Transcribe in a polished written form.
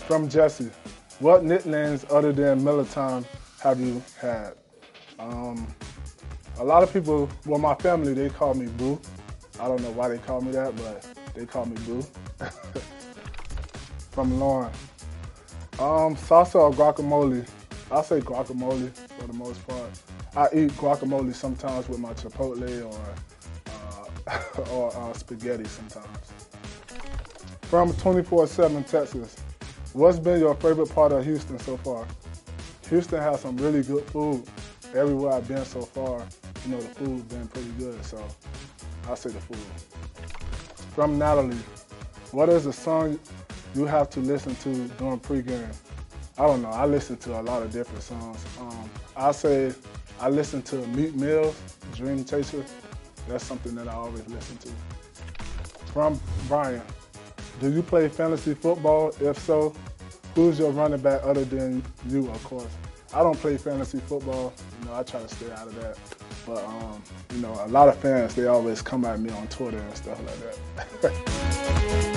From Jesse, what nicknames other than Militime have you had? A lot of people, well, my family, they call me Boo. I don't know why they call me that, but they call me Boo. From Lauren, salsa or guacamole? I say guacamole for the most part. I eat guacamole sometimes with my Chipotle or spaghetti sometimes. From 24/7 Texas, what's been your favorite part of Houston so far? Houston has some really good food. Everywhere I've been so far, the food's been pretty good, so I'll say the food. From Natalie, what is a song you have to listen to during pregame? I don't know, I listen to a lot of different songs. I'll say I listen to Meek Mill's Dream Chaser. That's something that I always listen to. From Brian, do you play fantasy football? If so, who's your running back other than you, of course? I don't play fantasy football. I try to stay out of that. But, a lot of fans, they always come at me on Twitter and stuff like that.